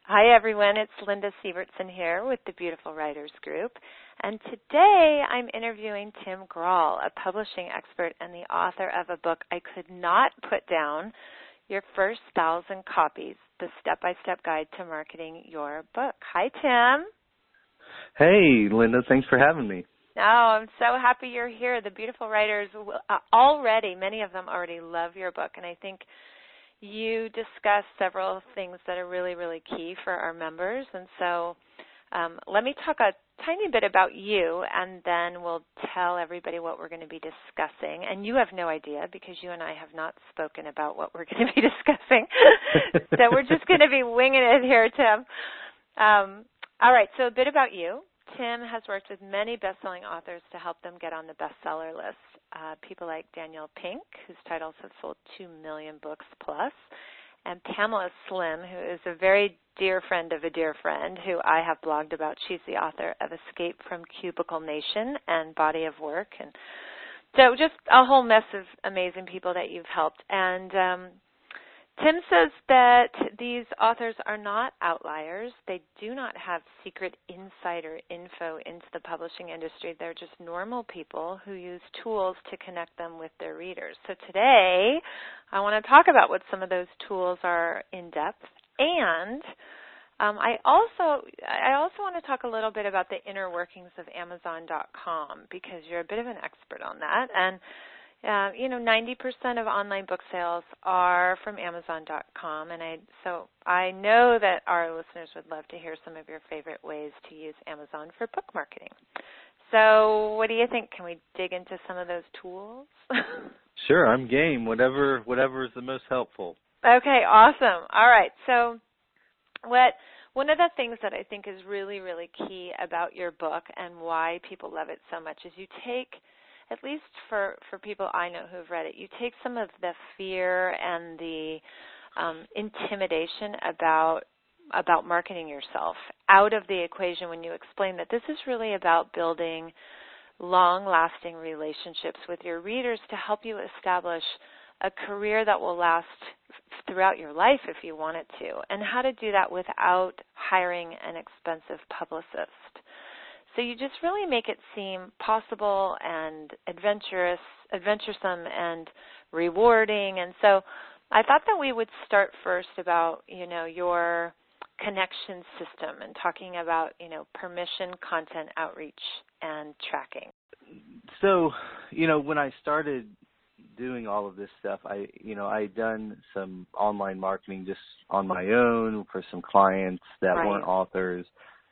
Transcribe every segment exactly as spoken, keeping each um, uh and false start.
Hi, everyone. It's Linda Sievertson here with the Beautiful Writers Group. And today I'm interviewing Tim Grahl, a publishing expert and the author of a book I could not put down, Your First Thousand Copies, the Step-by-Step Guide to Marketing Your Book. Hi, Tim. Hey, Linda. Thanks for having me. Oh, I'm so happy you're here. The Beautiful Writers uh, already, many of them already love your book, and I think you discuss several things that are really, really key for our members. And so um, let me talk a tiny bit about you, and then we'll tell everybody what we're going to be discussing. And you have no idea because you and I have not spoken about what we're going to be discussing. So we're just going to be winging it here, Tim. Um, all right, so a bit about you. Tim has worked with many best-selling authors to help them get on the bestseller list. Uh, people like Danielle Pink, whose titles have sold two million books plus, and Pamela Slim, who is a very dear friend of a dear friend who I have blogged about. She's the author of Escape from Cubicle Nation and Body of Work. And so just a whole mess of amazing people that you've helped. And um, Tim says that these authors are not outliers. They do not have secret insider info into the publishing industry. They're just normal people who use tools to connect them with their readers. So today, I want to talk about what some of those tools are in depth. And um, I also I also want to talk a little bit about the inner workings of Amazon dot com because you're a bit of an expert on that. And Uh, you know, ninety percent of online book sales are from Amazon dot com, and I so I know that our listeners would love to hear some of your favorite ways to use Amazon for book marketing. So what do you think? Can we dig into some of those tools? Sure, I'm game. Whatever, whatever is the most helpful. Okay, awesome. All right, so what one of the things that I think is really, really key about your book and why people love it so much is you take, at least for, for people I know who have read it, you take some of the fear and the um, intimidation about about marketing yourself out of the equation when you explain that this is really about building long-lasting relationships with your readers to help you establish a career that will last throughout your life if you want it to, and how to do that without hiring an expensive publicist. So you just really make it seem possible and adventurous, adventuresome and rewarding. And so I thought that we would start first about, you know, your connection system and talking about, you know, permission, content, outreach, and tracking. So, you know, when I started doing all of this stuff, I, you know, I had done some online marketing just on my own for some clients that Right. weren't authors,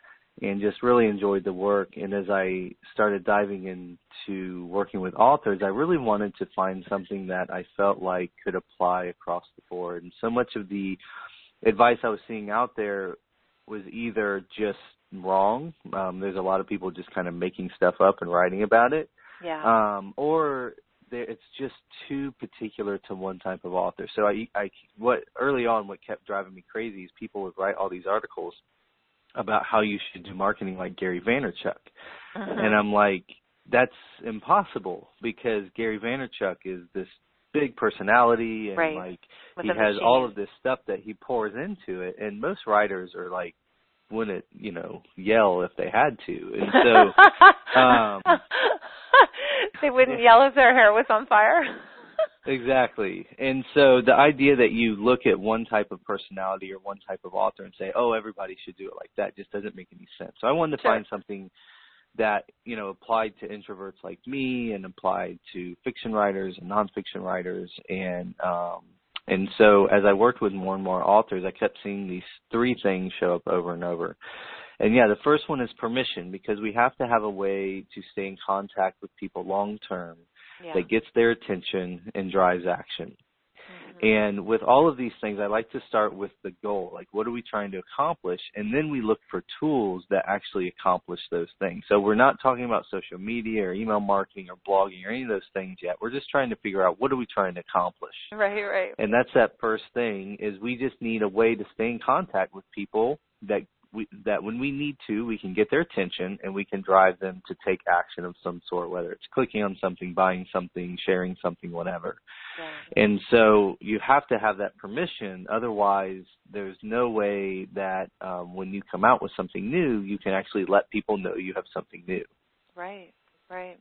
and just really enjoyed the work. And as I started diving into working with authors, I really wanted to find something that I felt like could apply across the board. And so much of the advice I was seeing out there was either just wrong. Um, there's a lot of people just kind of making stuff up and writing about it. Yeah. Um, or there, it's just too particular to one type of author. So I, I, what early on, what kept driving me crazy is people would write all these articles about how you should do marketing like Gary Vaynerchuk. Uh-huh. And I'm like, that's impossible because Gary Vaynerchuk is this big personality and right. like With he has machine. all of this stuff that he pours into it. And most writers are like, wouldn't, you know, yell if they had to. And so um, they wouldn't yell if their hair was on fire. Exactly. And so the idea that you look at one type of personality or one type of author and say, oh, everybody should do it like that just doesn't make any sense. So I wanted to sure. find something that, you know, applied to introverts like me and applied to fiction writers and nonfiction writers. And um, and so as I worked with more and more authors, I kept seeing these three things show up over and over. And, yeah, the first one is permission, because we have to have a way to stay in contact with people long term. Yeah. That gets their attention and drives action. Mm-hmm. And with all of these things, I like to start with the goal. Like, what are we trying to accomplish? And then we look for tools that actually accomplish those things. So we're not talking about social media or email marketing or blogging or any of those things yet. We're just trying to figure out what are we trying to accomplish. Right, right. And that's that first thing is we just need a way to stay in contact with people that We, that when we need to, we can get their attention and we can drive them to take action of some sort, whether it's clicking on something, buying something, sharing something, whatever. Yeah. And so you have to have that permission. Otherwise, there's no way that um, when you come out with something new, you can actually let people know you have something new. Right, right.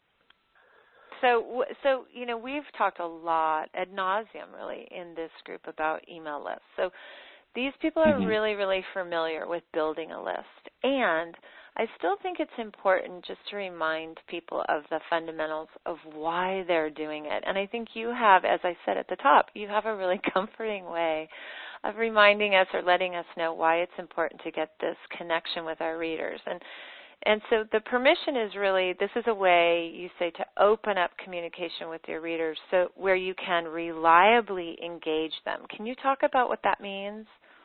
So, so you know, we've talked a lot ad nauseum, really, in this group about email lists. So these people are mm-hmm. really, really familiar with building a list. And I still think it's important just to remind people of the fundamentals of why they're doing it. And I think you have, as I said at the top, you have a really comforting way of reminding us or letting us know why it's important to get this connection with our readers. And and so the permission is really, this is a way, you say, to open up communication with your readers so where you can reliably engage them. Can you talk about what that means?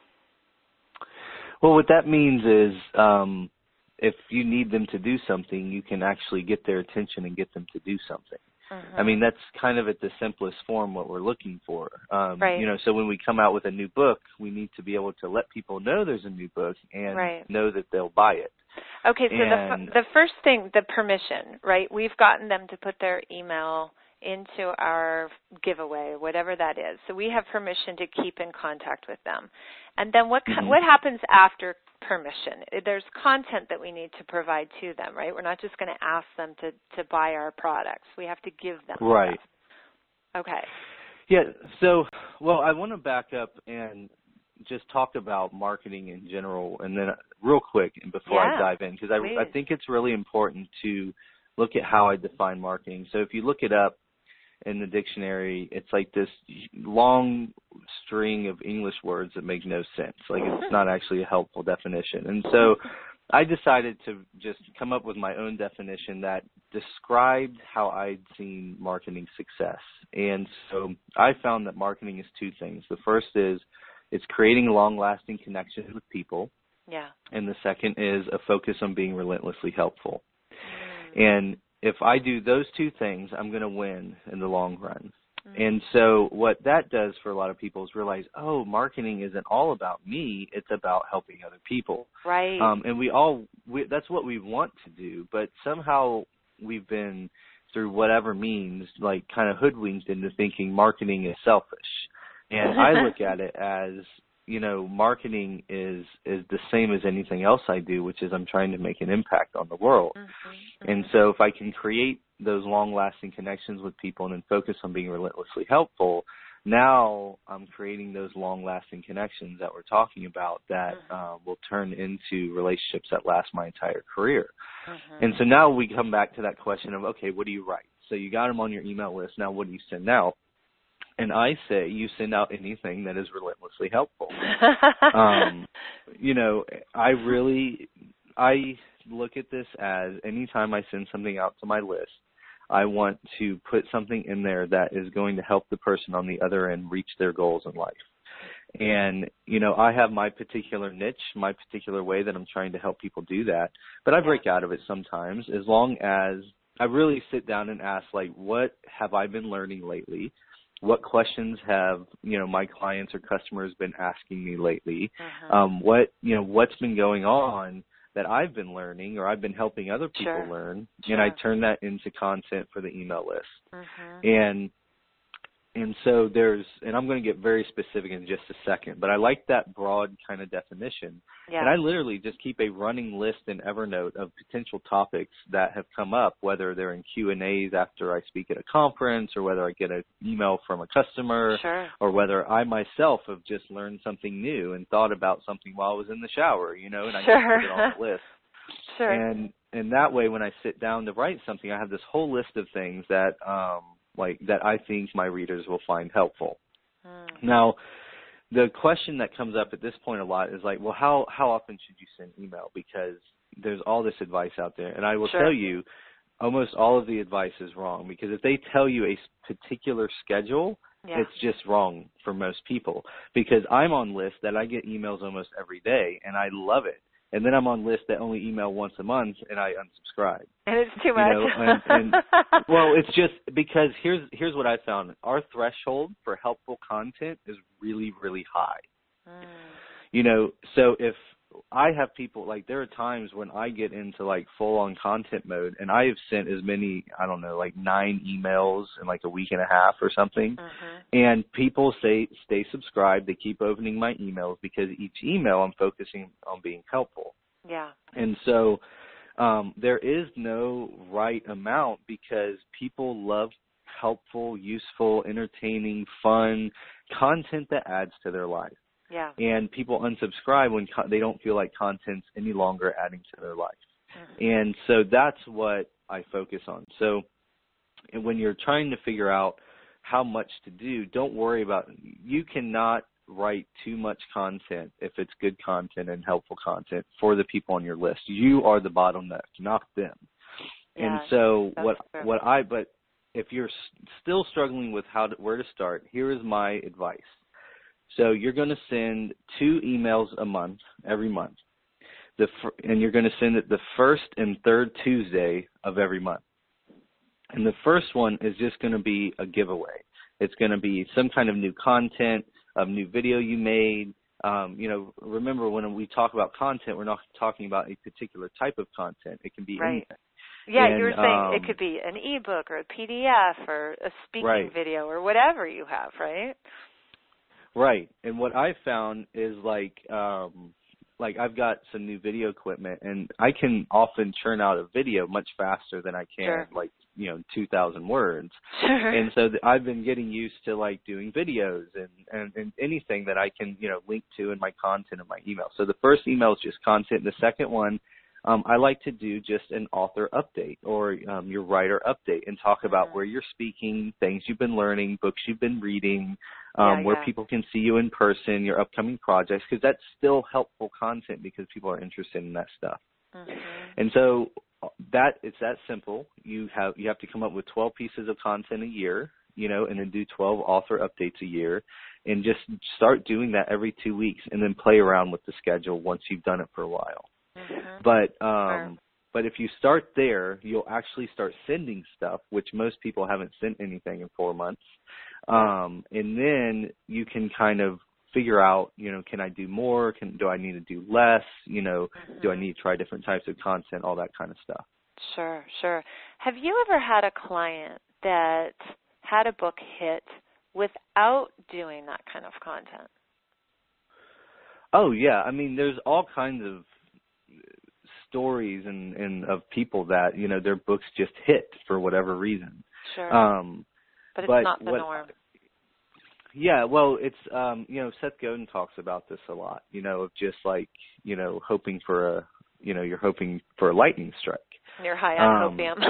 Well, what that means is um, if you need them to do something, you can actually get their attention and get them to do something. Mm-hmm. I mean, that's kind of at the simplest form what we're looking for. Um, right. You know, so when we come out with a new book, we need to be able to let people know there's a new book and right. know that they'll buy it. Okay, so and, the, the first thing, the permission, right? We've gotten them to put their email into our giveaway, whatever that is. So we have permission to keep in contact with them. And then what mm-hmm. what happens after permission? There's content that we need to provide to them, right? We're not just going to ask them to, to buy our products. We have to give them right. stuff. Okay. Yeah, so, well, I want to back up and just talk about marketing in general, and then real quick and before yeah, I dive in, because I, I think it's really important to look at how I define marketing. So if you look it up in the dictionary, it's like this long string of English words that make no sense. Like it's not actually a helpful definition. And so I decided to just come up with my own definition that described how I'd seen marketing success. And so I found that marketing is two things. The first is it's creating long-lasting connections with people. Yeah. And the second is a focus on being relentlessly helpful. And if I do those two things, I'm going to win in the long run. Mm-hmm. And so what that does for a lot of people is realize, oh, marketing isn't all about me. It's about helping other people. Right. Um, and we all, we, that's what we want to do. But somehow we've been, through whatever means, like kind of hoodwinked into thinking marketing is selfish. And I look at it as, you know, marketing is, is the same as anything else I do, which is I'm trying to make an impact on the world. Mm-hmm. And so if I can create those long-lasting connections with people and then focus on being relentlessly helpful, now I'm creating those long-lasting connections that we're talking about that uh, will turn into relationships that last my entire career. Mm-hmm. And so now we come back to that question of, okay, what do you write? So you got them on your email list. Now what do you send out? And I say you send out anything that is relentlessly helpful. um, you know, I really, I look at this as anytime I send something out to my list, I want to put something in there that is going to help the person on the other end reach their goals in life. And, you know, I have my particular niche, my particular way that I'm trying to help people do that. But I break out of it sometimes as long as I really sit down and ask, like, what have I been learning lately? What questions have, you know, my clients or customers been asking me lately? Uh-huh. Um, what, you know, what's been going on that I've been learning or I've been helping other people sure. learn, sure. and I turn that into content for the email list. Uh-huh. And and so there's, and I'm going to get very specific in just a second, but I like that broad kind of definition. Yeah. And I literally just keep a running list in Evernote of potential topics that have come up, whether they're in Q and A's after I speak at a conference or whether I get an email from a customer sure. or whether I myself have just learned something new and thought about something while I was in the shower, you know, and I sure. just put it on the list. Sure. And, and that way when I sit down to write something, I have this whole list of things that, um, like that I think my readers will find helpful. Hmm. Now, the question that comes up at this point a lot is like, well, how, how often should you send email? Because there's all this advice out there. And I will sure. tell you, almost all of the advice is wrong, because if they tell you a particular schedule, yeah. it's just wrong for most people. Because I'm on lists that I get emails almost every day, and I love it. And then I'm on lists that only email once a month, and I unsubscribe. And it's too much. You know, and, and, well, it's just because here's here's what I found. Our threshold for helpful content is really, really high. Mm. You know, so if I have people, like, there are times when I get into, like, full-on content mode, and I have sent as many, I don't know, like, nine emails in, like, a week and a half or something. Mm-hmm. And people say, stay subscribed. They keep opening my emails because each email I'm focusing on being helpful. Yeah. And so um, there is no right amount because people love helpful, useful, entertaining, fun content that adds to their life. Yeah. And people unsubscribe when co- they don't feel like content's any longer adding to their life. Mm-hmm. And so that's what I focus on. So when you're trying to figure out how much to do, don't worry about it. You cannot write too much content if it's good content and helpful content for the people on your list. You are the bottleneck, not them. Yeah, and so what true. what I but if you're s- still struggling with how to, where to start, here is my advice. So you're going to send two emails a month, every month, the fir- and you're going to send it the first and third Tuesday of every month. And the first one is just going to be a giveaway. It's going to be some kind of new content, a new video you made. Um, you know, remember when we talk about content, we're not talking about a particular type of content. It can be right. anything. Yeah, and, you were saying um, it could be an ebook or a P D F or a speaking right. video or whatever you have, right? Right. And what I've found is like, um, like I've got some new video equipment, and I can often churn out a video much faster than I can, Sure. like, you know, two thousand words. Sure. And so th- I've been getting used to, like, doing videos and, and, and anything that I can, you know, link to in my content in my email. So the first email is just content. The second one, um, I like to do just an author update or um, your writer update and talk about mm-hmm. where you're speaking, things you've been learning, books you've been reading, um, yeah, where yeah. people can see you in person, your upcoming projects, because that's still helpful content because people are interested in that stuff. Mm-hmm. And so that it's that simple. You have you have to come up with twelve pieces of content a year, you know, and then do twelve author updates a year, and just start doing that every two weeks, and then play around with the schedule once you've done it for a while. Mm-hmm. But um, sure. but if you start there, you'll actually start sending stuff, which most people haven't sent anything in four months. Um, and then you can kind of figure out, you know, can I do more? Can do I need to do less? You know, mm-hmm. do I need to try different types of content? All that kind of stuff. Sure, sure. Have you ever had a client that had a book hit without doing that kind of content? Oh yeah, I mean, there's all kinds of stories and, and of people that, you know, their books just hit for whatever reason. Sure. Um, but it's but not the what, norm. Yeah, well, it's, um, you know, Seth Godin talks about this a lot, you know, of just like, you know, hoping for a, you know, you're hoping for a lightning strike. You're high on um, opium.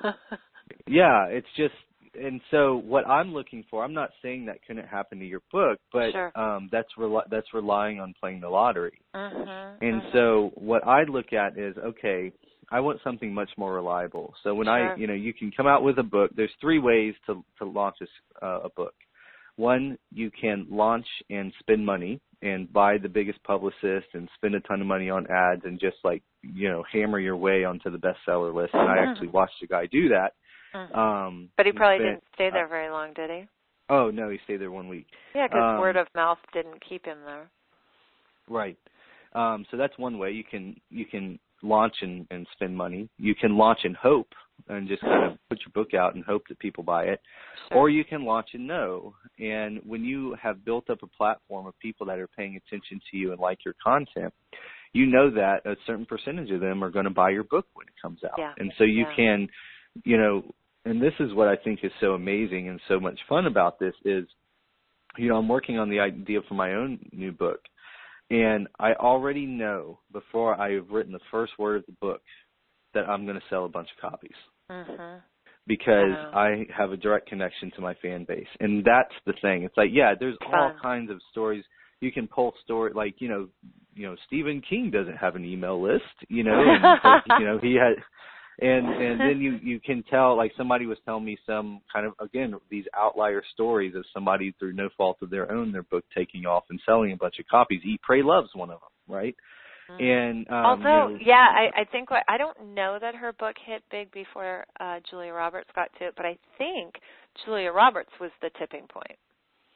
Yeah, it's just, and so what I'm looking for, I'm not saying that couldn't happen to your book, but sure. um, that's re- that's relying on playing the lottery. Mm-hmm, and mm-hmm. so what I look at is, okay, I want something much more reliable. So when sure. I, you know, you can come out with a book. There's three ways to to launch a, uh, a book. One, you can launch and spend money and buy the biggest publicist and spend a ton of money on ads and just like, you know, hammer your way onto the bestseller list. And I actually watched a guy do that. Mm-hmm. Um, but he probably spent, didn't stay there uh, very long, did he? Oh, no, he stayed there one week. Yeah, because um, word of mouth didn't keep him there. Right. Um, so that's one way you can you can launch and, and spend money. You can launch and hope and just kind of put your book out and hope that people buy it. Sure. Or you can launch and know. And when you have built up a platform of people that are paying attention to you and like your content, you know that a certain percentage of them are going to buy your book when it comes out. Yeah. And so you yeah. can, you know, and this is what I think is so amazing and so much fun about this is, you know, I'm working on the idea for my own new book. And I already know before I've written the first word of the book that I'm going to sell a bunch of copies. Mm-hmm. Because wow. I have a direct connection to my fan base. And that's the thing. It's like, yeah, there's Fun. all kinds of stories. You can pull story like, you know, you know, Stephen King doesn't have an email list, you know, and, you know, he had, and, and then you, you can tell, like somebody was telling me some kind of, again, these outlier stories of somebody through no fault of their own, their book taking off and selling a bunch of copies. Eat, Pray, Love's one of them, right? Mm-hmm. And um, although, you know, yeah, I, I think what, I don't know that her book hit big before uh, Julia Roberts got to it, but I think Julia Roberts was the tipping point.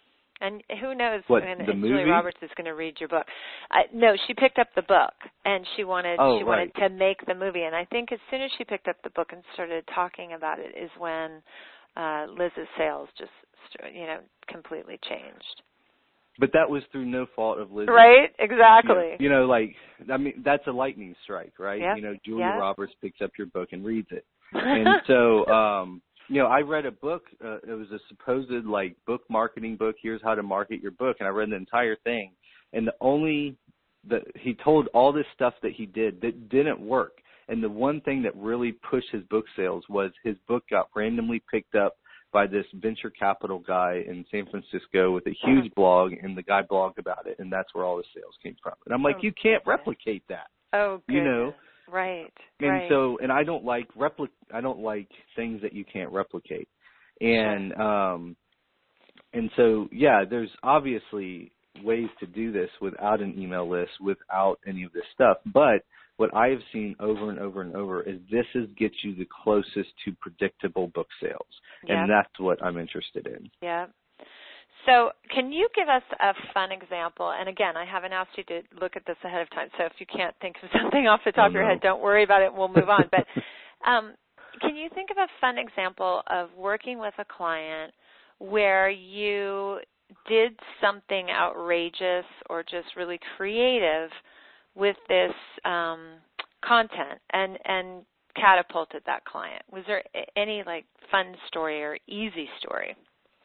And who knows What, when the movie? Julia Roberts is going to read your book. Uh, no, she picked up the book, and she wanted oh, she right. wanted to make the movie. And I think as soon as she picked up the book and started talking about it is when uh, Liz's sales just, you know, completely changed. But that was through no fault of Liz. Right? Exactly. You know, you know, like, I mean, that's a lightning strike, right? Yep. You know, Julia Yep. Roberts picks up your book and reads it. And so, um, you know, I read a book. Uh, it was a supposed, like, book marketing book. Here's how to market your book. And I read the entire thing. And the only, the, he told all this stuff that he did that didn't work. And the one thing that really pushed his book sales was his book got randomly picked up by this venture capital guy in San Francisco with a huge blog, and the guy blogged about it, and that's where all the sales came from. And I'm like, oh, you can't replicate that. Oh, goodness. You know? Right. And right. so, and I don't like repli- I don't like things that you can't replicate. And um, and so, yeah, there's obviously ways to do this without an email list, without any of this stuff. But what I have seen over and over and over is this is gets you the closest to predictable book sales. Yep. And that's what I'm interested in. Yeah. So can you give us a fun example? And again, I haven't asked you to look at this ahead of time, so if you can't think of something off the top oh, of your no. head, don't worry about it. We'll move on. But um, can you think of a fun example of working with a client where you did something outrageous or just really creative with this um, content and, and catapulted that client? Was there any, like, fun story or easy story?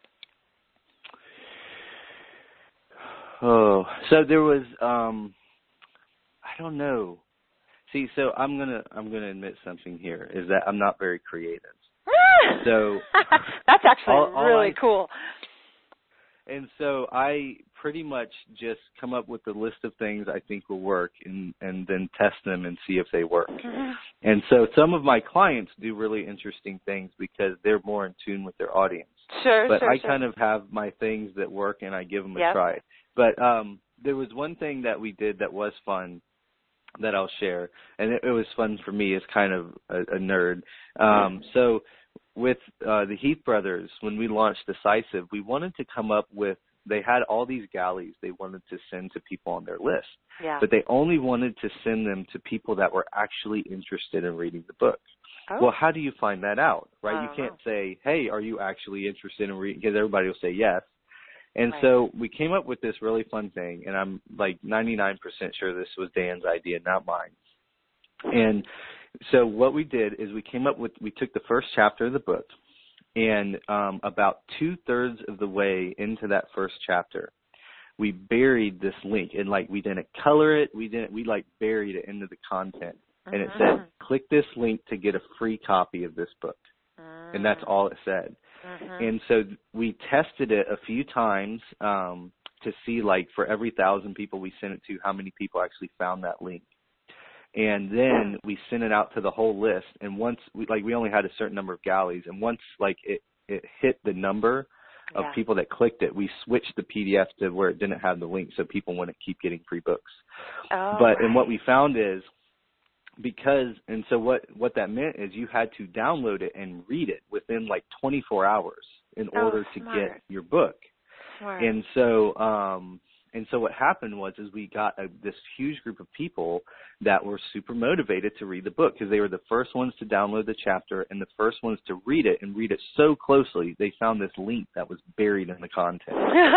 Oh, so there was, um, I don't know. See, so I'm gonna I'm gonna admit something here is that I'm not very creative. So that's actually all, all really I, cool. And so I pretty much just come up with a list of things I think will work, and and then test them and see if they work. Mm-hmm. And so some of my clients do really interesting things because they're more in tune with their audience. Sure, but sure, I sure. kind of have my things that work, and I give them a yep. try. But um, there was one thing that we did that was fun that I'll share, and it, it was fun for me as kind of a, a nerd. Um, so with uh, the Heath brothers, when we launched Decisive, we wanted to come up with, they had all these galleys they wanted to send to people on their list, yeah. but they only wanted to send them to people that were actually interested in reading the book. Oh. Well, how do you find that out, right? You can't know. say, hey, are you actually interested in reading, because everybody will say yes. And right. so we came up with this really fun thing, and I'm like ninety-nine percent sure this was Dan's idea, not mine. And so what we did is we came up with, we took the first chapter of the book, and um, about two-thirds of the way into that first chapter, we buried this link. And, like, we didn't color it. We didn't, we, like, buried it into the content. Mm-hmm. And it said, click this link to get a free copy of this book. Mm-hmm. And that's all it said. Mm-hmm. And so we tested it a few times um, to see, like, for every thousand people we sent it to, how many people actually found that link. And then we sent it out to the whole list. And once, we, like, we only had a certain number of galleys. And once, like, it, it hit the number of yeah. people that clicked it, we switched the P D F to where it didn't have the link so people wouldn't keep getting free books. Oh, but, right. and what we found is, because, and so what, what that meant is you had to download it and read it within like twenty-four hours in oh, order smart. to get your book. Smart. And so, um, and so what happened was, is we got a, this huge group of people that were super motivated to read the book because they were the first ones to download the chapter and the first ones to read it and read it so closely they found this link that was buried in the content.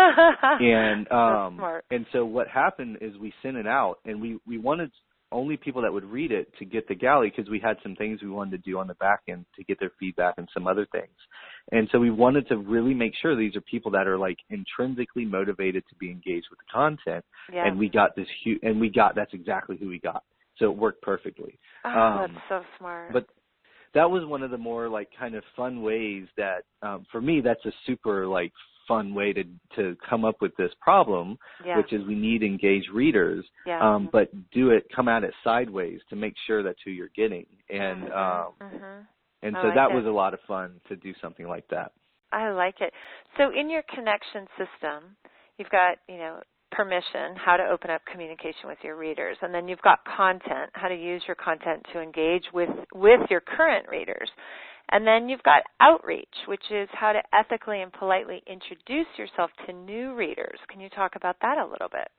and, um, and so what happened is we sent it out, and we, we wanted only people that would read it to get the galley because we had some things we wanted to do on the back end to get their feedback and some other things. And so we wanted to really make sure these are people that are like intrinsically motivated to be engaged with the content. Yeah. And we got this huge, and we got, that's exactly who we got. So it worked perfectly. Oh, um, that's so smart. But that was one of the more like kind of fun ways that, um, for me, that's a super like fun way to to come up with this problem, yeah. which is we need engaged readers, yeah. um, but do it, come at it sideways to make sure that's who you're getting. And mm-hmm. um, mm-hmm. and I so like that it. was a lot of fun to do something like that. I like it. So in your connection system, you've got, you know, permission, how to open up communication with your readers, and then you've got content, how to use your content to engage with, with your current readers. And then you've got outreach, which is how to ethically and politely introduce yourself to new readers. Can you talk about that a little bit?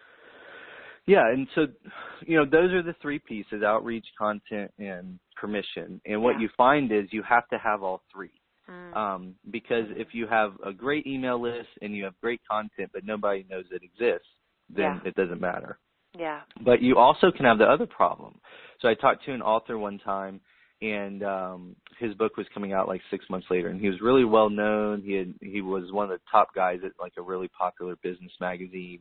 Yeah, and so, you know, those are the three pieces: outreach, content, and permission. And what yeah. you find is you have to have all three. Mm. Um, because mm-hmm. if you have a great email list and you have great content, but nobody knows it exists, then yeah. it doesn't matter. Yeah. But you also can have the other problem. So I talked to an author one time, and um, his book was coming out like six months later, and he was really well known. He had, he was one of the top guys at like a really popular business magazine,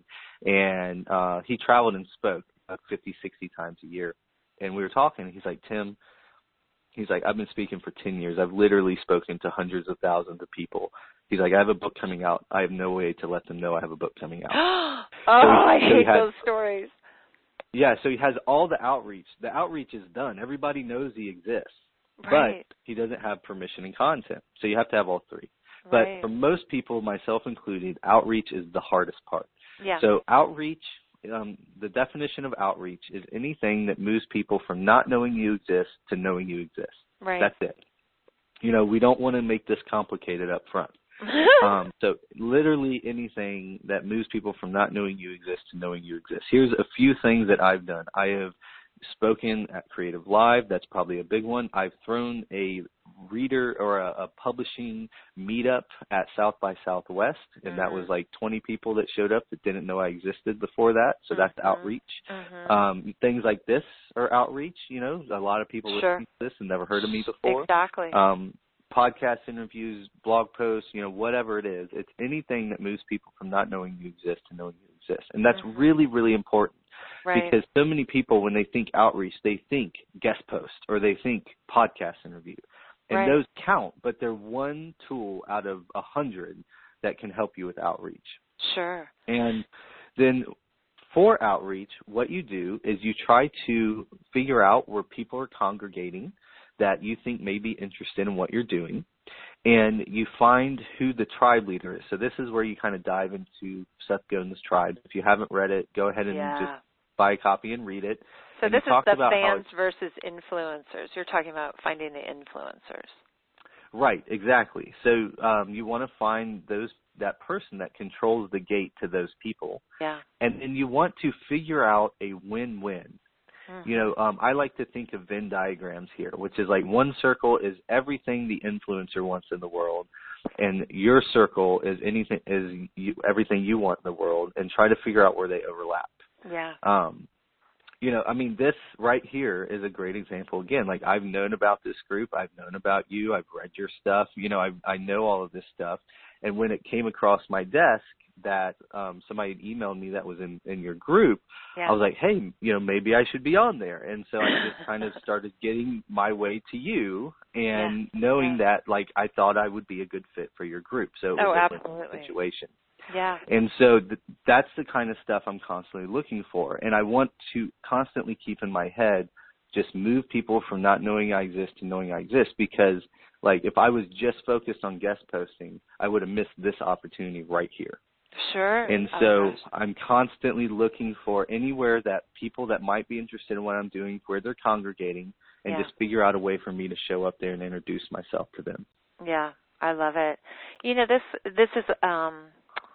and uh, he traveled and spoke like fifty, sixty times a year. And we were talking, and he's like, Tim, he's like, I've been speaking for ten years. I've literally spoken to hundreds of thousands of people. He's like, I have a book coming out. I have no way to let them know I have a book coming out. oh, so I he, so hate had, those stories. Yeah, so he has all the outreach. The outreach is done. Everybody knows he exists. Right. But he doesn't have permission and content. So you have to have all three. Right. But for most people, myself included, outreach is the hardest part. Yeah. So outreach, um, the definition of outreach is anything that moves people from not knowing you exist to knowing you exist. Right. That's it. You know, we don't want to make this complicated up front. um, so literally anything that moves people from not knowing you exist to knowing you exist. Here's a few things that I've done. I have spoken at Creative Live. That's probably a big one. I've thrown a reader or a, a publishing meetup at South by Southwest, and mm-hmm. that was like twenty people that showed up that didn't know I existed before that. So mm-hmm. that's outreach. Mm-hmm. Um, things like this are outreach. You know, a lot of people sure. listen to this and never heard of me before. Exactly. Um, podcast interviews, blog posts, you know, whatever it is. It's anything that moves people from not knowing you exist to knowing you exist. And that's mm-hmm. really, really important. Right. Because so many people, when they think outreach, they think guest post or they think podcast interview. And right. those count, but they're one tool out of a hundred that can help you with outreach. Sure. And then for outreach, what you do is you try to figure out where people are congregating that you think may be interested in what you're doing, and you find who the tribe leader is. So this is where you kind of dive into Seth Godin's Tribe. If you haven't read it, go ahead and yeah. just buy a copy and read it. So and this is the fans it's, versus influencers. You're talking about finding the influencers. Right, exactly. So um, you want to find those that person that controls the gate to those people. Yeah. And then you want to figure out a win-win. Mm-hmm. You know, um, I like to think of Venn diagrams here, which is like one circle is everything the influencer wants in the world, and your circle is anything is you, everything you want in the world, and try to figure out where they overlap. Yeah. Um, you know, I mean, this right here is a great example. Again, like I've known about this group, I've known about you, I've read your stuff. You know, I I know all of this stuff, and when it came across my desk that um, somebody had emailed me that was in, in your group, yeah. I was like, hey, you know, maybe I should be on there. And so I just kind of started getting my way to you and yeah. knowing yeah. that, like, I thought I would be a good fit for your group. So it was oh, a absolutely. situation. Yeah. And so th- that's the kind of stuff I'm constantly looking for. And I want to constantly keep in my head, just move people from not knowing I exist to knowing I exist, because, like, if I was just focused on guest posting, I would have missed this opportunity right here. Sure. And so oh, I'm constantly looking for anywhere that people that might be interested in what I'm doing, where they're congregating, and yeah. just figure out a way for me to show up there and introduce myself to them. Yeah, I love it. You know, this this is um,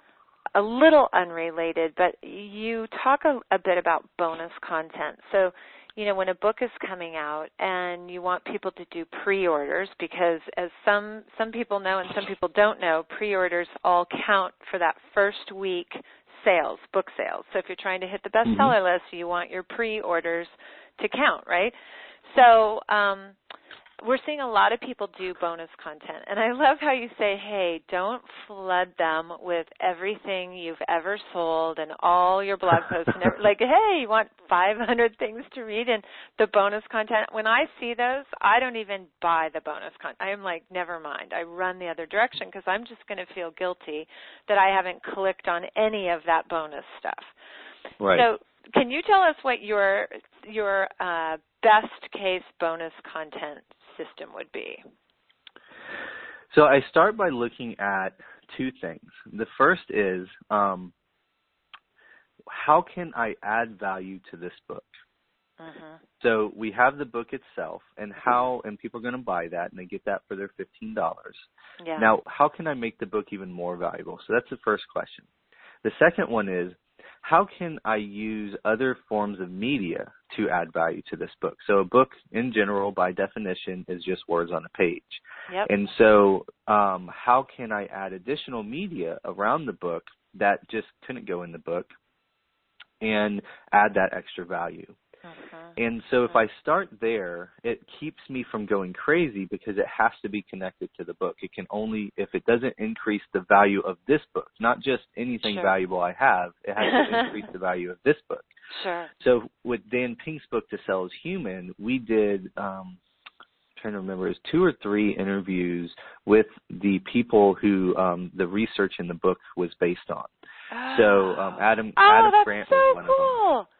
a little unrelated, but you talk a, a bit about bonus content. So, you know, when a book is coming out and you want people to do pre-orders, because as some some people know and some people don't know, pre-orders all count for that first week sales, book sales. So if you're trying to hit the bestseller mm-hmm. list, you want your pre-orders to count, right? So um, we're seeing a lot of people do bonus content. And I love how you say, hey, don't flood them with everything you've ever sold and all your blog posts. And every, like, hey, you want five hundred things to read and the bonus content. When I see those, I don't even buy the bonus content. I'm like, never mind. I run the other direction because I'm just going to feel guilty that I haven't clicked on any of that bonus stuff. Right. So can you tell us what your your uh, best case bonus content system would be? So I start by looking at two things. The first is um, how can I add value to this book? Mm-hmm. So we have the book itself, and how, and people are going to buy that, and they get that for their fifteen dollars. Yeah. Now, how can I make the book even more valuable? So that's the first question. The second one is, how can I use other forms of media to add value to this book? So a book, in general, by definition, is just words on a page. Yep. And so um, how can I add additional media around the book that just couldn't go in the book and add that extra value? Mm-hmm. And so if I start there, it keeps me from going crazy because it has to be connected to the book. It can only, if it doesn't increase the value of this book, not just anything Sure. valuable I have, it has to increase the value of this book. Sure. So with Dan Pink's book, To Sell is Human, we did, um, I'm trying to remember, it was two or three interviews with the people who um, the research in the book was based on. Oh. So um, Adam, oh, Adam that's Grant so was one cool. of them.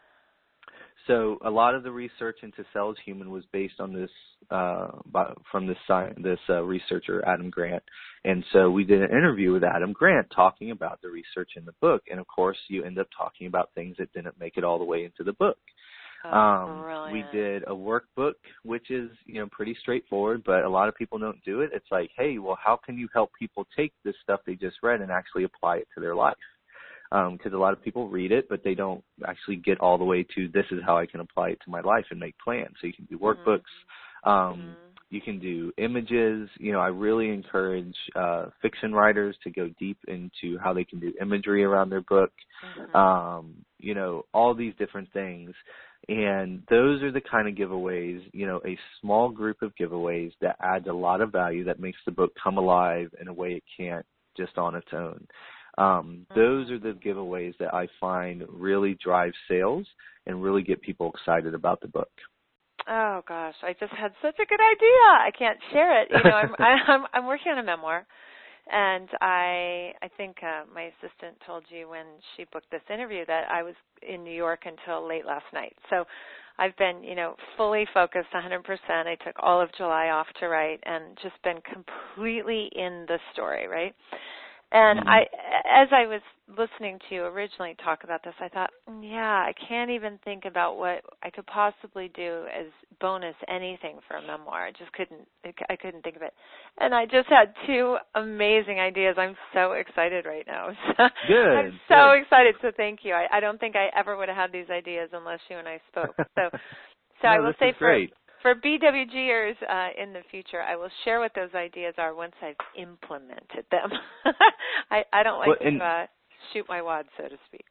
So a lot of the research into Sell is Human was based on this uh, by, from this this uh, researcher Adam Grant, and so we did an interview with Adam Grant talking about the research in the book, and of course you end up talking about things that didn't make it all the way into the book. Oh, um, we did a workbook, which is you know pretty straightforward, but a lot of people don't do it. It's like, hey, well, how can you help people take this stuff they just read and actually apply it to their life? Because um, a lot of people read it, but they don't actually get all the way to this is how I can apply it to my life and make plans. So you can do workbooks. Um, mm-hmm. You can do images. You know, I really encourage uh, fiction writers to go deep into how they can do imagery around their book. Mm-hmm. Um, you know, all these different things. And those are the kind of giveaways, you know, a small group of giveaways that adds a lot of value that makes the book come alive in a way it can't just on its own. Um, those are the giveaways that I find really drive sales and really get people excited about the book. Oh gosh, I just had such a good idea. I can't share it. You know, I'm I'm I'm working on a memoir, and I I think uh, my assistant told you when she booked this interview that I was in New York until late last night. So I've been, you know, fully focused one hundred percent. I took all of July off to write and just been completely in the story, right? And mm-hmm. I, as I was listening to you originally talk about this, I thought, yeah, I can't even think about what I could possibly do as bonus anything for a memoir. I just couldn't, I couldn't think of it. And I just had two amazing ideas. I'm so excited right now. Good. I'm so good. excited. So thank you. I, I don't think I ever would have had these ideas unless you and I spoke. So, so no, I will say for. Great. For BWGers uh, in the future, I will share what those ideas are once I've implemented them. I, I don't like well, and, to uh, shoot my wad, so to speak.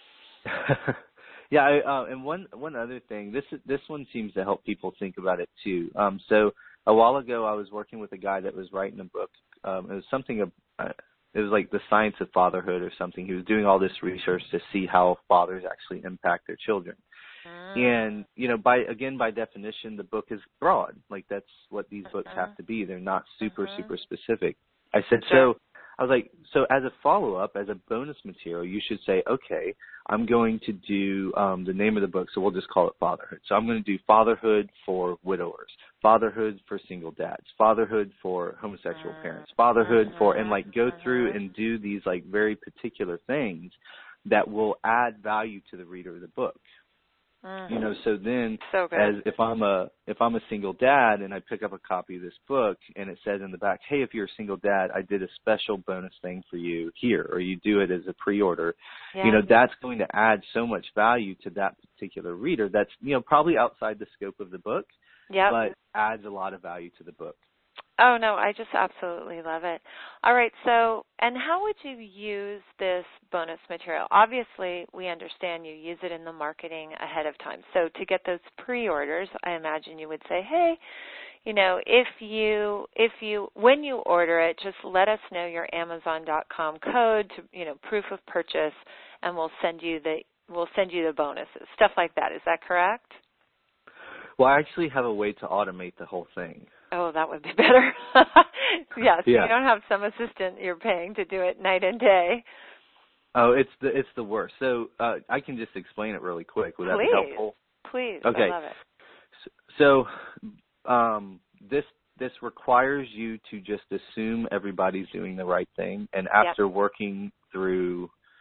yeah, I, uh, and one one other thing, this this one seems to help people think about it too. Um, so a while ago, I was working with a guy that was writing a book. Um, it was something, uh, it was like the science of fatherhood or something. He was doing all this research to see how fathers actually impact their children. And, you know, by again, by definition, the book is broad. Like, that's what these books uh-huh. have to be. They're not super, uh-huh. super specific. I said, sure. so I was like, so as a follow-up, as a bonus material, you should say, okay, I'm going to do um, the name of the book, so we'll just call it Fatherhood. So I'm going to do Fatherhood for widowers, Fatherhood for single dads, Fatherhood for homosexual uh-huh. parents, Fatherhood uh-huh. for, and like go uh-huh. through and do these like very particular things that will add value to the reader of the book. You know, so then so good. as if I'm a if I'm a single dad and I pick up a copy of this book and it says in the back, hey, if you're a single dad, I did a special bonus thing for you here, or you do it as a pre-order, yeah. you know, that's going to add so much value to that particular reader that's, you know, probably outside the scope of the book, yep. but adds a lot of value to the book. Oh, no, I just absolutely love it. All right, so, and how would you use this bonus material? Obviously, we understand you use it in the marketing ahead of time. So to get those pre-orders, I imagine you would say, hey, you know, if you, if you, when you order it, just let us know your Amazon dot com code to, you know, proof of purchase, and we'll send you the, we'll send you the bonuses, stuff like that. Is that correct? Well, I actually have a way to automate the whole thing. Oh, that would be better. yeah, so yeah. you don't have some assistant you're paying to do it night and day. Oh, it's the it's the worst. So uh, I can just explain it really quick. Would that Please. be helpful? Please. Okay. I love it. So um, this this requires you to just assume everybody's doing the right thing, and after yep. working through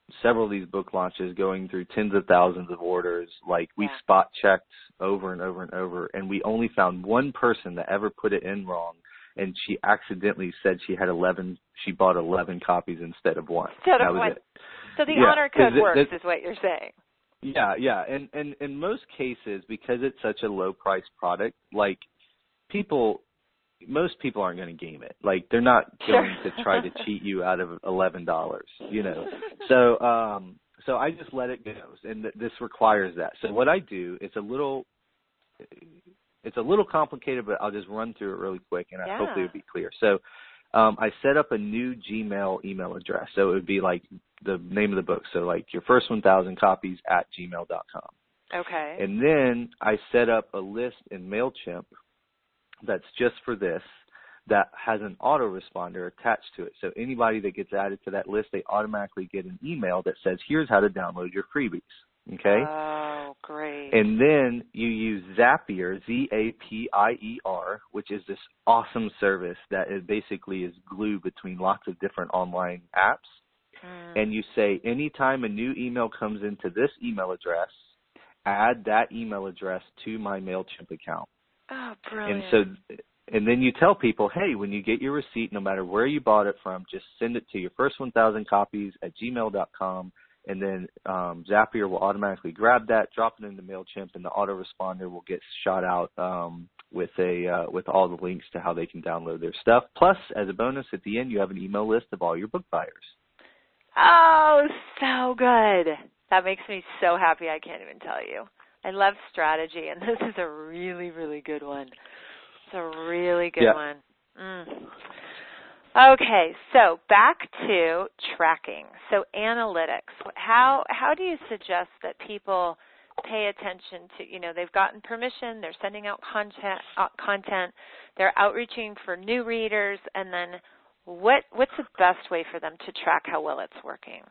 several of these book launches going through tens of thousands of orders. Like we yeah. spot checked over and over and over, and we only found one person that ever put it in wrong, and she accidentally said she had eleven. She bought eleven copies instead of one. Instead that of was one. It. So the yeah, honor code it, works, it, is what you're saying. Yeah, yeah, and and in most cases, because it's such a low price product, like people. Most people aren't going to game it. Like they're not going sure. to try to cheat you out of eleven dollars, you know. So, um, so I just let it go, and th- this requires that. So what I do, it's a little, it's a little complicated, but I'll just run through it really quick, and yeah. I hopefully it'll be clear. So, um, I set up a new Gmail email address. So it would be like the name of the book. So like your first one thousand copies at gmail dot com. Okay. And then I set up a list in MailChimp that's just for this, that has an autoresponder attached to it. So anybody that gets added to that list, they automatically get an email that says, here's how to download your freebies. Okay? Oh, great. And then you use Zapier, Z A P I E R, which is this awesome service that is basically is glue between lots of different online apps. Mm. And you say, anytime a new email comes into this email address, add that email address to my MailChimp account. Oh, brilliant. And so, and then you tell people, hey, when you get your receipt, no matter where you bought it from, just send it to your first one thousand copies at gmail dot com, and then um, Zapier will automatically grab that, drop it into MailChimp, and the autoresponder will get shot out um, with a uh, with all the links to how they can download their stuff. Plus, as a bonus, at the end, you have an email list of all your book buyers. Oh, so good. That makes me so happy I can't even tell you. I love strategy, and this is a really, really good one. It's a really good yeah. one. Mm. Okay, so back to tracking. So analytics. How how do you suggest that people pay attention to, you know, they've gotten permission, they're sending out content, uh, content, they're outreaching for new readers, and then what what's the best way for them to track how well it's working?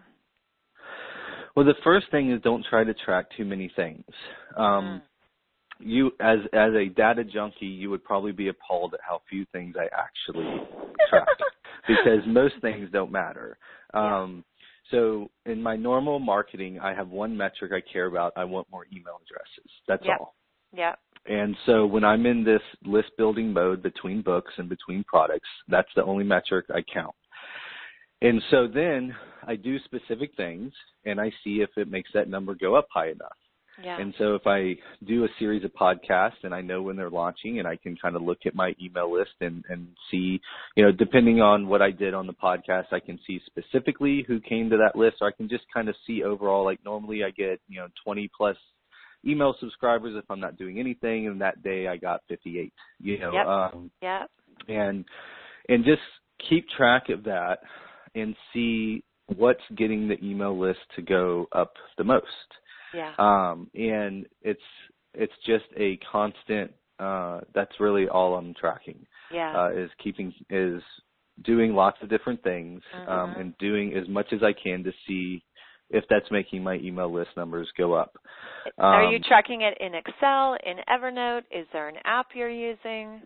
Well, the first thing is don't try to track too many things. Um, mm. You, as as a data junkie, you would probably be appalled at how few things I actually track because most things don't matter. Um, so in my normal marketing, I have one metric I care about. I want more email addresses. That's yep. all. Yeah. And so when I'm in this list building mode between books and between products, that's the only metric I count. And so then I do specific things, and I see if it makes that number go up high enough. Yeah. And so if I do a series of podcasts and I know when they're launching, and I can kind of look at my email list and, and see, you know, depending on what I did on the podcast, I can see specifically who came to that list, or I can just kind of see overall, like normally I get, you know, twenty plus email subscribers if I'm not doing anything, and that day I got fifty-eight, you know. Yep. Um, yep. And, and just keep track of that and see what's getting the email list to go up the most. Yeah. Um, and it's it's just a constant. Uh, that's really all I'm tracking. Yeah. Uh, is keeping is doing lots of different things mm-hmm. um, and doing as much as I can to see if that's making my email list numbers go up. Um, Are you tracking it in Excel, in Evernote? Is there an app you're using?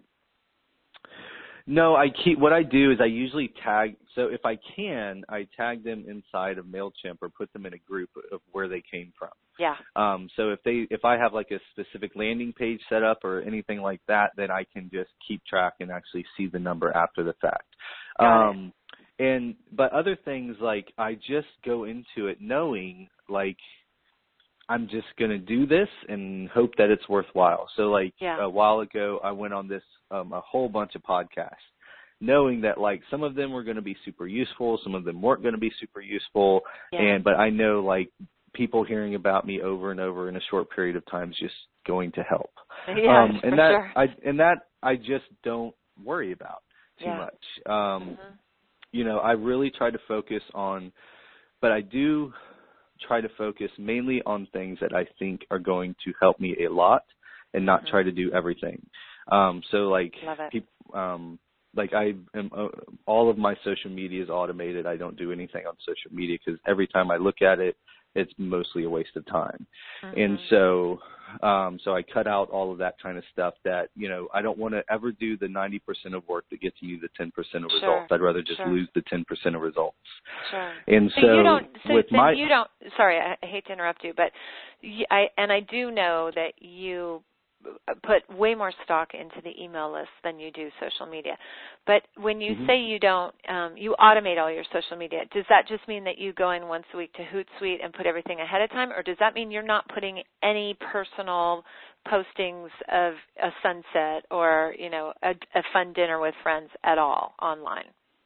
No, I keep, what I do is I usually tag, so if I can, I tag them inside of MailChimp or put them in a group of where they came from. Yeah. Um, so if they, if I have like a specific landing page set up or anything like that, then I can just keep track and actually see the number after the fact. Got Um, it. And, but other things like I just go into it knowing like I'm just going to do this and hope that it's worthwhile. So like yeah. a while ago, I went on this, um, a whole bunch of podcasts, knowing that like some of them were going to be super useful. Some of them weren't going to be super useful. Yeah. And, but I know like people hearing about me over and over in a short period of time is just going to help. Yeah, um, and for that, sure. I, and that I just don't worry about too yeah. much. Um, mm-hmm. You know, I really try to focus on, but I do try to focus mainly on things that I think are going to help me a lot and not mm-hmm. try to do everything. Um, so like, people, um, like I am, uh, all of my social media is automated. I don't do anything on social media because every time I look at it, it's mostly a waste of time. Mm-hmm. And so Um, so I cut out all of that kind of stuff that, you know, I don't want to ever do the ninety percent of work that gets you the ten percent of Sure. results. I'd rather just Sure. lose the ten percent of results. Sure. And so, so, you don't, so with then my, you don't, sorry, I, I hate to interrupt you, but you, I, and I do know that you put way more stock into the email list than you do social media. But when you mm-hmm. say you don't, um, you automate all your social media, does that just mean that you go in once a week to Hootsuite and put everything ahead of time, or does that mean you're not putting any personal postings of a sunset or, you know, a, a fun dinner with friends at all online?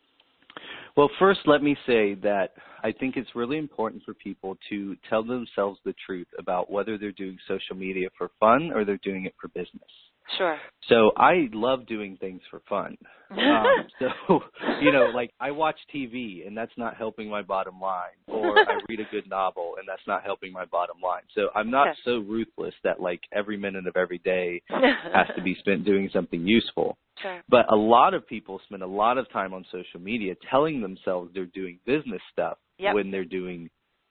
Well, first, let me say that I think it's really important for people to tell themselves the truth about whether they're doing social media for fun or they're doing it for business. Sure. So I love doing things for fun. Um, so, you know, like I watch T V and that's not helping my bottom line, or I read a good novel and that's not helping my bottom line. So I'm not okay. so ruthless that like every minute of every day has to be spent doing something useful. Sure. But a lot of people spend a lot of time on social media telling themselves they're doing business stuff yep. when they're doing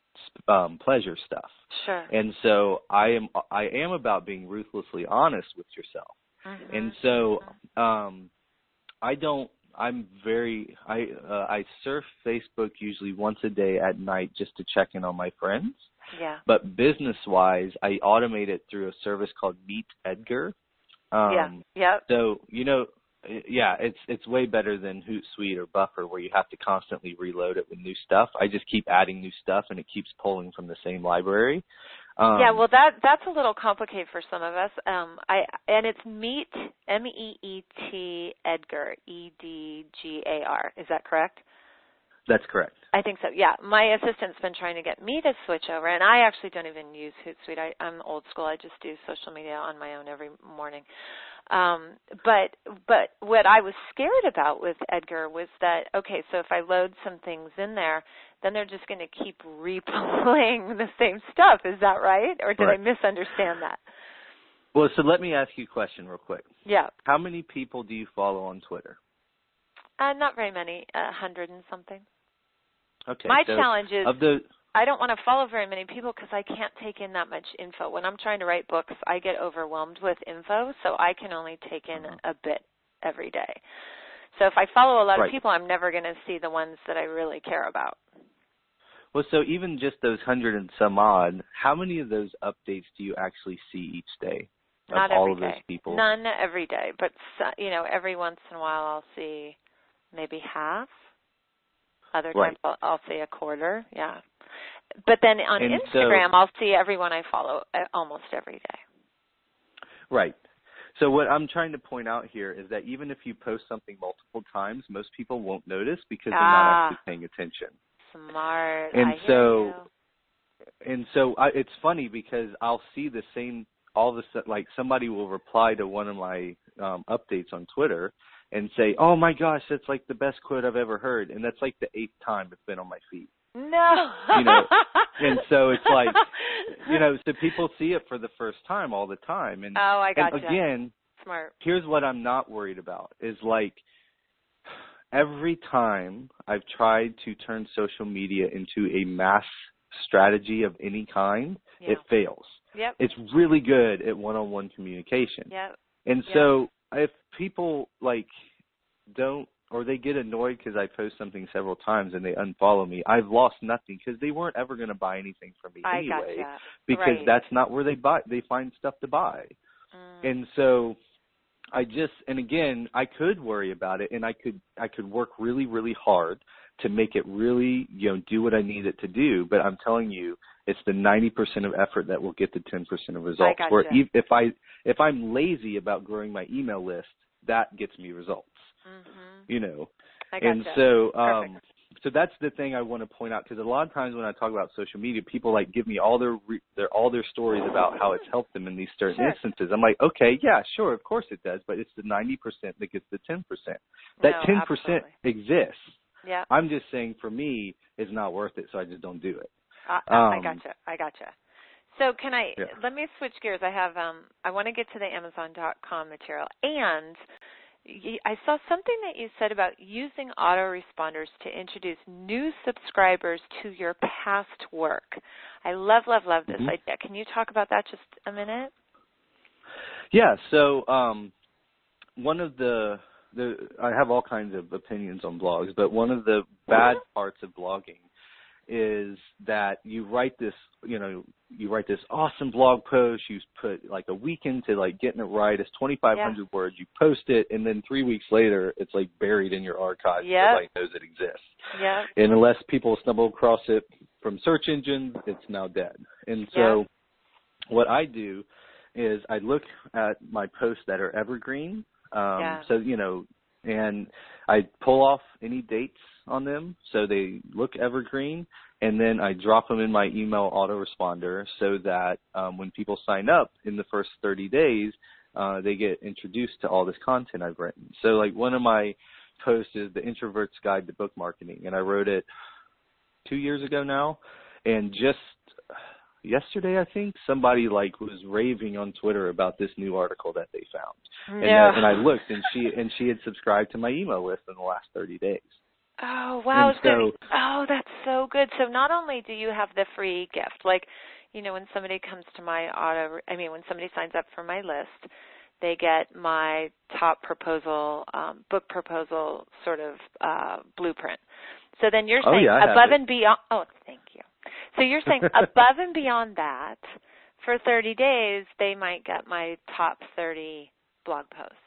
um, pleasure stuff. Sure. And so I am I am about being ruthlessly honest with yourself. Mm-hmm. And so um, I don't. I'm very. I uh, I surf Facebook usually once a day at night just to check in on my friends. Yeah. But business wise, I automate it through a service called Meet Edgar. Um, yeah. Yep. So you know. Yeah, it's it's way better than Hootsuite or Buffer where you have to constantly reload it with new stuff. I just keep adding new stuff and it keeps pulling from the same library. Um, yeah, well that that's a little complicated for some of us. Um, I and it's Meet M E E T Edgar E D G A R. Is that correct? That's correct. I think so. Yeah, my assistant's been trying to get me to switch over, and I actually don't even use Hootsuite. I, I'm old school. I just do social media on my own every morning. Um, but but what I was scared about with Edgar was that, okay, so if I load some things in there, then they're just going to keep replaying the same stuff. Is that right? Or did right. I misunderstand that? Well, so let me ask you a question real quick. Yeah. How many people do you follow on Twitter? Uh, not very many, a hundred and something. Okay. My so challenge is of the I don't want to follow very many people because I can't take in that much info. When I'm trying to write books, I get overwhelmed with info, so I can only take in uh-huh. a bit every day. So if I follow a lot right. of people, I'm never going to see the ones that I really care about. Well, so even just those hundred and some odd, how many of those updates do you actually see each day of Not all every of day. those people? None every day, but you know, every once in a while I'll see maybe half. Other times right. I'll, I'll see a quarter. Yeah. But then on and Instagram, so, I'll see everyone I follow almost every day. Right. So what I'm trying to point out here is that even if you post something multiple times, most people won't notice because they're ah, not actually paying attention. Smart. And I so, hear you. and so I, it's funny because I'll see the same, all of a sudden, like somebody will reply to one of my um, updates on Twitter and say, oh my gosh, that's like the best quote I've ever heard. And that's like the eighth time it's been on my feed. No. You know, and so it's like, you know, so people see it for the first time all the time. And, oh, I gotcha. and again, smart. Here's what I'm not worried about is like every time I've tried to turn social media into a mass strategy of any kind, yeah. it fails. Yep. It's really good at one-on-one communication. Yep. And yep. so if people like don't, or they get annoyed because I post something several times and they unfollow me, I've lost nothing because they weren't ever going to buy anything from me I anyway. gotcha. Because right. that's not where they buy. They find stuff to buy. Mm. And so I just, and again, I could worry about it, and I could, I could work really, really hard to make it really, you know, do what I need it to do. But I'm telling you, it's the ninety percent of effort that will get the ten percent of results. I gotcha. Where if I, if I'm lazy about growing my email list, that gets me results. Mm-hmm. You know, I gotcha. and so, um, Perfect. so that's the thing I want to point out, because a lot of times when I talk about social media, people like give me all their, re- their all their stories about how it's helped them in these certain sure. instances. I'm like, okay, yeah, sure, of course it does, but it's the ninety percent that gets the ten percent. That no, ten percent absolutely. exists. Yeah. I'm just saying for me, it's not worth it, so I just don't do it. I, Um, I gotcha. I gotcha. So can I, yeah. let me switch gears. I have, um, I want to get to the Amazon dot com material. And I saw something that you said about using autoresponders to introduce new subscribers to your past work. I love, love, love this mm-hmm. idea. Can you talk about that just a minute? Yeah. So um, one of the, the I have all kinds of opinions on blogs, but one of the bad parts of blogging is that you write this, you know, you write this awesome blog post, you put like a week into like getting it right, it's twenty-five hundred yeah. words, you post it, and then three weeks later, it's like buried in your archive. Yep. Nobody knows it exists. Yeah. And unless people stumble across it from search engines, it's now dead. And so yep. what I do is I look at my posts that are evergreen. Um, yeah. So, you know, and I pull off any dates on them so they look evergreen, and then I drop them in my email autoresponder so that um, when people sign up in the first thirty days, uh, they get introduced to all this content I've written. So like one of my posts is The Introvert's Guide to Book Marketing, and I wrote it two years ago now, and just yesterday, I think, somebody like was raving on Twitter about this new article that they found. And, yeah. that, and I looked, and she and she had subscribed to my email list in the last thirty days. Oh, wow. And so, so, oh, that's so good. So not only do you have the free gift, like, you know, when somebody comes to my auto, I mean, when somebody signs up for my list, they get my top proposal, um, book proposal sort of uh, blueprint. So then you're saying oh, yeah, above and beyond, oh, thank you. So you're saying above and beyond that, for thirty days, they might get my top thirty blog posts.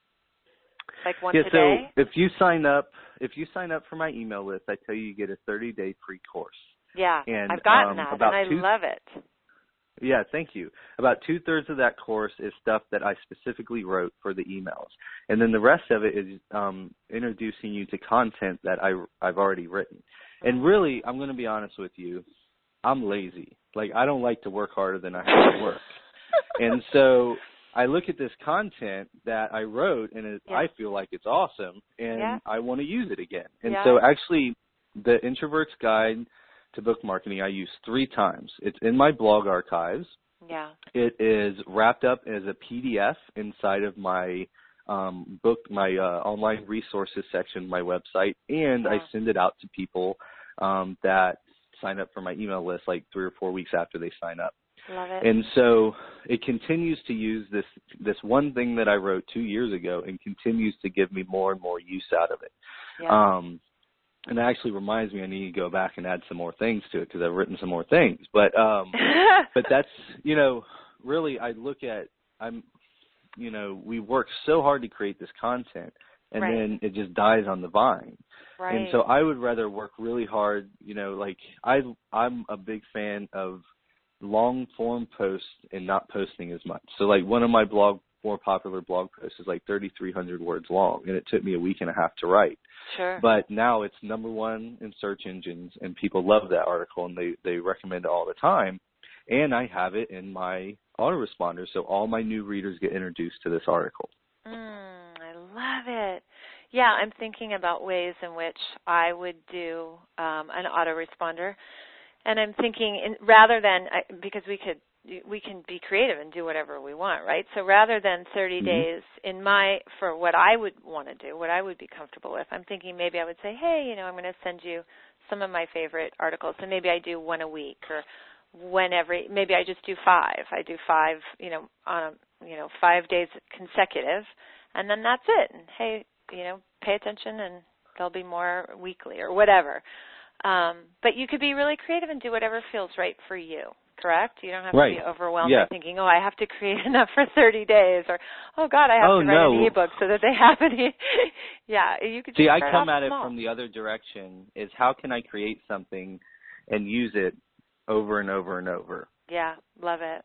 Like once yeah, a so day? if you sign up, if you sign up for my email list, I tell you you get a thirty-day free course. Yeah, and, I've gotten um, that, about and I two, love it. Yeah, thank you. About two-thirds of that course is stuff that I specifically wrote for the emails. And then the rest of it is um, introducing you to content that I, I've already written. And really, I'm going to be honest with you, I'm lazy. Like, I don't like to work harder than I have to work. And so I look at this content that I wrote, and it, yeah. I feel like it's awesome, and yeah. I want to use it again. And yeah. so actually, the Introvert's Guide to Book Marketing I use three times. It's in my blog archives. Yeah. It is wrapped up as a P D F inside of my um, book, my uh, online resources section of my website, and yeah. I send it out to people um, that sign up for my email list like three or four weeks after they sign up. Love it. And so it continues to use this this one thing that I wrote two years ago and continues to give me more and more use out of it. Yeah. Um, and it actually reminds me I need to go back and add some more things to it because I've written some more things. But um, but that's, you know, really I look at, I'm, you know, we work so hard to create this content, and right. then it just dies on the vine. Right. And so I would rather work really hard, you know, like I, I'm a big fan of long form posts and not posting as much. So like one of my blog, more popular blog posts is like thirty-three hundred words long, and it took me a week and a half to write. Sure. But now it's number one in search engines, and people love that article, and they, they recommend it all the time. And I have it in my autoresponder, so all my new readers get introduced to this article. Mm, I love it. Yeah, I'm thinking about ways in which I would do um, an autoresponder. And I'm thinking, in, rather than, because we could, we can be creative and do whatever we want, right? So rather than thirty mm-hmm. days in my, for what I would want to do, what I would be comfortable with, I'm thinking maybe I would say, hey, you know, I'm going to send you some of my favorite articles. So maybe I do one a week, or whenever, maybe I just do five. I do five, you know, on a, you know, five days consecutive, and then that's it. And hey, you know, pay attention, and there'll be more weekly or whatever. Um, but you could be really creative and do whatever feels right for you, correct? You don't have right. to be overwhelmed yeah. by thinking, oh, I have to create enough for thirty days, or, oh, God, I have oh, to write no. an ebook so that they have it. yeah, you could See, just I start come off at it small. from the other direction, is how can I create something and use it over and over and over? Yeah, love it.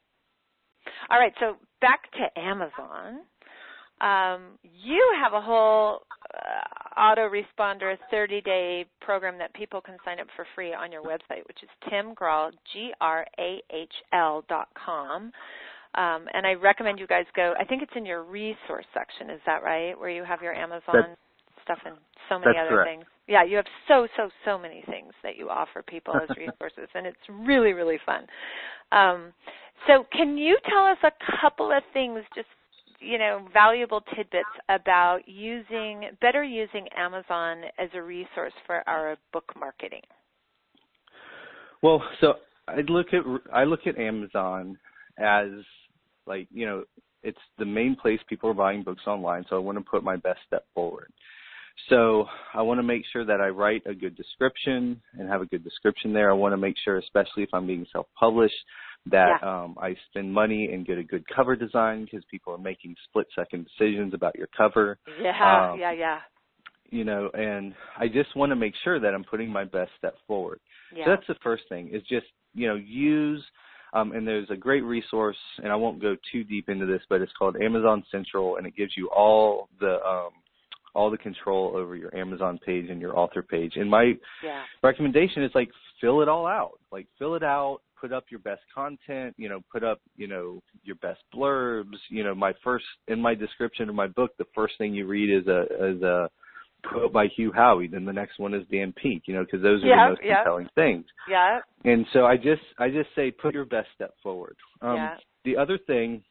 All right, so back to Amazon. Um, you have a whole uh, autoresponder thirty-day program that people can sign up for free on your website, which is Tim Grahl, G R A H L dot com. Um, and I recommend you guys go, I think it's in your resource section, is that right, where you have your Amazon that's, stuff and so many other correct. things. Yeah, you have so, so, so many things that you offer people as resources, and it's really, really fun. Um, so can you tell us a couple of things, just you know, valuable tidbits about using, better using Amazon as a resource for our book marketing? Well, so I look at I look at Amazon as like, you know, it's the main place people are buying books online, so I want to put my best step forward. So I want to make sure that I write a good description and have a good description there. I want to make sure, especially if I'm being self-published, that yeah. um, I spend money and get a good cover design, because people are making split-second decisions about your cover. Yeah, um, yeah, yeah. You know, and I just want to make sure that I'm putting my best step forward. Yeah. So that's the first thing, is just, you know, use, um, and there's a great resource, and I won't go too deep into this, but it's called Amazon Central, and it gives you all the um, all the control over your Amazon page and your author page. And my yeah. recommendation is, like, fill it all out. Like, fill it out, put up your best content, you know, put up, you know, your best blurbs. You know, my first, in my description of my book, the first thing you read is a, is a quote by Hugh Howey. Then the next one is Dan Pink, you know, because those are yep, the most yep. compelling things. Yeah. And so I just, I just say, put your best step forward. Um, yeah. The other thing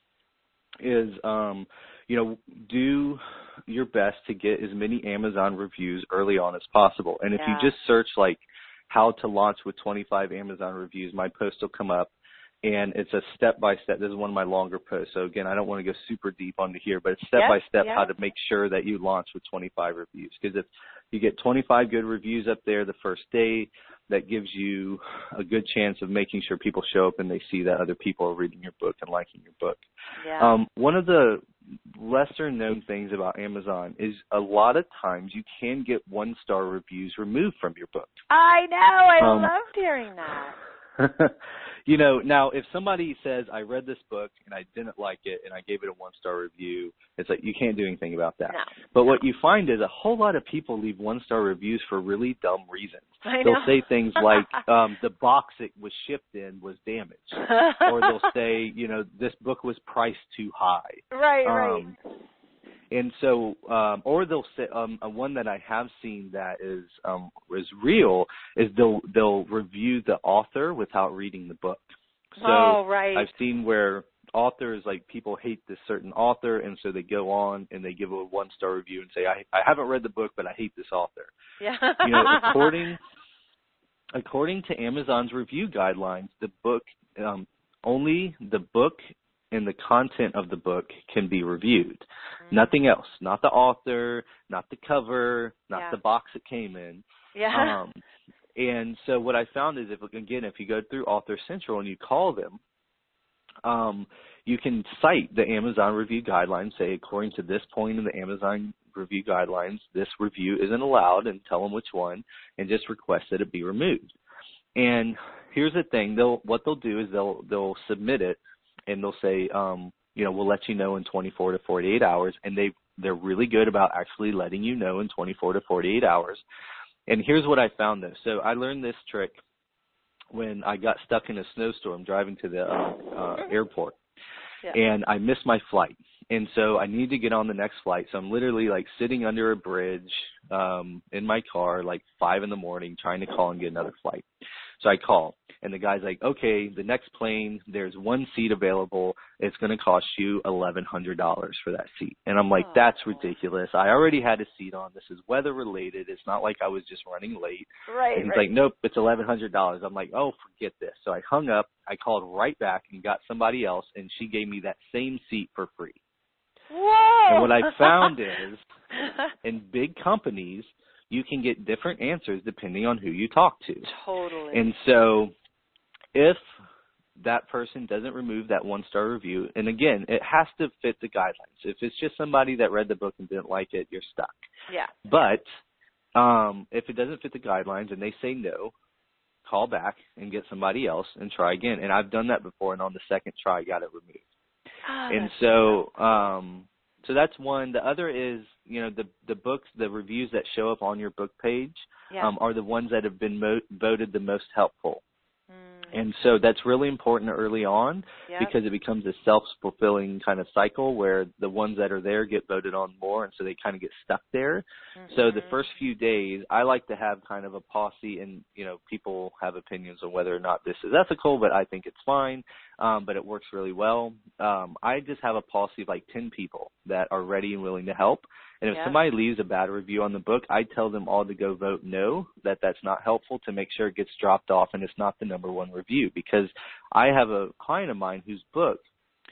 is, um, you know, do your best to get as many Amazon reviews early on as possible. And if yeah. you just search, like, how to launch with twenty-five Amazon reviews, my post will come up, and it's a step-by-step. This is one of my longer posts. So, again, I don't want to go super deep onto here, but it's step-by-step yep, yep. how to make sure that you launch with twenty-five reviews. Because if you get twenty-five good reviews up there the first day, that gives you a good chance of making sure people show up and they see that other people are reading your book and liking your book. Yeah. Um, one of the lesser-known things about Amazon is a lot of times you can get one-star reviews removed from your book. I know. I um, loved hearing that. You know, now if somebody says, I read this book and I didn't like it and I gave it a one-star review, it's like you can't do anything about that. No. But what you find is a whole lot of people leave one-star reviews for really dumb reasons. I They'll know. say things like, um, the box it was shipped in was damaged. Or they'll say, you know, this book was priced too high. Right, um, right. And so, um, or they'll say, um, uh, one that I have seen that is um, is real is they'll they'll review the author without reading the book. So oh, right. I've seen where authors, like, people hate this certain author, and so they go on and they give a one star review and say, I I haven't read the book, but I hate this author. Yeah. You know, according according to Amazon's review guidelines, the book um, only the book and the content of the book can be reviewed. Mm-hmm. Nothing else. Not the author, not the cover, not yeah. the box it came in. Yeah. Um, and so what I found is, if again, if you go through Author Central and you call them, um, you can cite the Amazon review guidelines, say, according to this point in the Amazon review guidelines, this review isn't allowed, and tell them which one, and just request that it be removed. And here's the thing. They'll what they'll do is they'll they'll submit it, and they'll say, um, you know, we'll let you know in twenty-four to forty-eight hours. And they, they're really good about actually letting you know in twenty-four to forty-eight hours. And here's what I found, though. So I learned this trick when I got stuck in a snowstorm driving to the uh, uh, airport. Yeah. And I missed my flight. And so I need to get on the next flight. So I'm literally, like, sitting under a bridge um, in my car, like five in the morning, trying to call and get another flight. So I call, and the guy's like, okay, the next plane, there's one seat available. It's going to cost you eleven hundred dollars for that seat. And I'm like, oh. That's ridiculous. I already had a seat on. This is weather related. It's not like I was just running late. Right, and he's right. like, nope, it's eleven hundred dollars. I'm like, oh, forget this. So I hung up. I called right back and got somebody else, and she gave me that same seat for free. Whoa! And what I found is, in big companies, you can get different answers depending on who you talk to. Totally. And so if that person doesn't remove that one-star review, and again, it has to fit the guidelines. If it's just somebody that read the book and didn't like it, you're stuck. Yeah. But um, if it doesn't fit the guidelines and they say no, call back and get somebody else and try again. And I've done that before, and on the second try, I got it removed. Oh, and so um, so that's one. The other is, you know, the the books, the reviews that show up on your book page yeah. um, are the ones that have been mo- voted the most helpful. Mm. And so that's really important early on yep. because it becomes a self-fulfilling kind of cycle where the ones that are there get voted on more, and so they kind of get stuck there. Mm-hmm. So the first few days, I like to have kind of a posse, and, you know, people have opinions on whether or not this is ethical, but I think it's fine, um, but it works really well. Um, I just have a posse of like ten people that are ready and willing to help. And if yep. somebody leaves a bad review on the book, I tell them all to go vote no, that that's not helpful, to make sure it gets dropped off and it's not the number one review. Because I have a client of mine whose book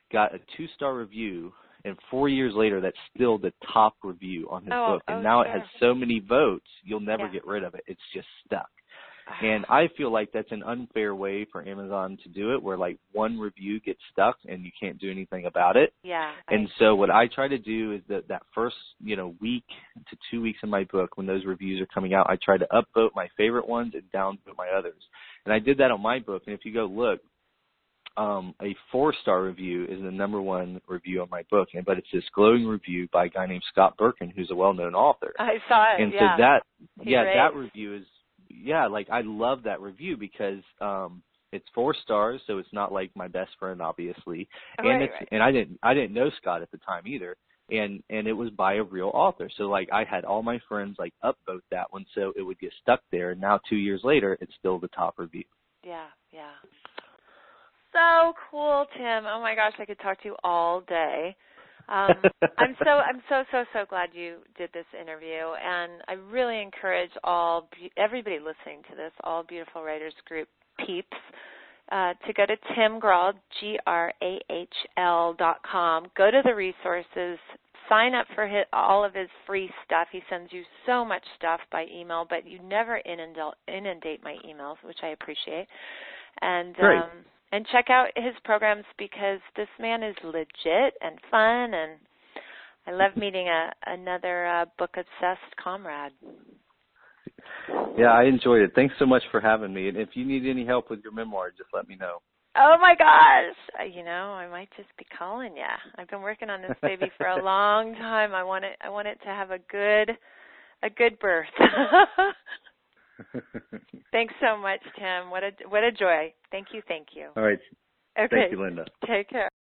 got a two-star review, and four years later, that's still the top review on his oh, book. And oh, now sure. it has so many votes, you'll never yeah. get rid of it. It's just stuck. And I feel like that's an unfair way for Amazon to do it, where like one review gets stuck and you can't do anything about it. Yeah. And I, so what I try to do is that that first, you know, week to two weeks in my book, when those reviews are coming out, I try to upvote my favorite ones and downvote my others. And I did that on my book. And if you go look, um, a four-star review is the number one review on my book, and but it's this glowing review by a guy named Scott Birkin, who's a well-known author. I saw it. And yeah. so that, He yeah, raised. that review is. Yeah, like I love that review because um it's four stars, so it's not like my best friend, obviously. And right, it's right. and I didn't I didn't know Scott at the time either. And and it was by a real author. So like I had all my friends like upvote that one so it would get stuck there, and now two years later it's still the top review. Yeah, yeah. So cool, Tim. Oh my gosh, I could talk to you all day. Um, I'm so I'm so so so glad you did this interview, and I really encourage all everybody listening to this, all Beautiful Writers Group peeps, uh, to go to Tim Grahl, G R A H L dot com. Go to the resources, sign up for his, all of his free stuff. He sends you so much stuff by email, but you never inundate, inundate my emails, which I appreciate. And Great. um, And check out his programs because this man is legit and fun, and I love meeting a, another uh, book-obsessed comrade. Yeah, I enjoyed it. Thanks so much for having me. And if you need any help with your memoir, just let me know. Oh, my gosh. You know, I might just be calling you. I've been working on this baby for a long time. I want it, I want it to have a good, a good birth. Thanks so much, Tim. What a what a joy. Thank you, thank you. All right. Okay. Thank you, Linda. Take care.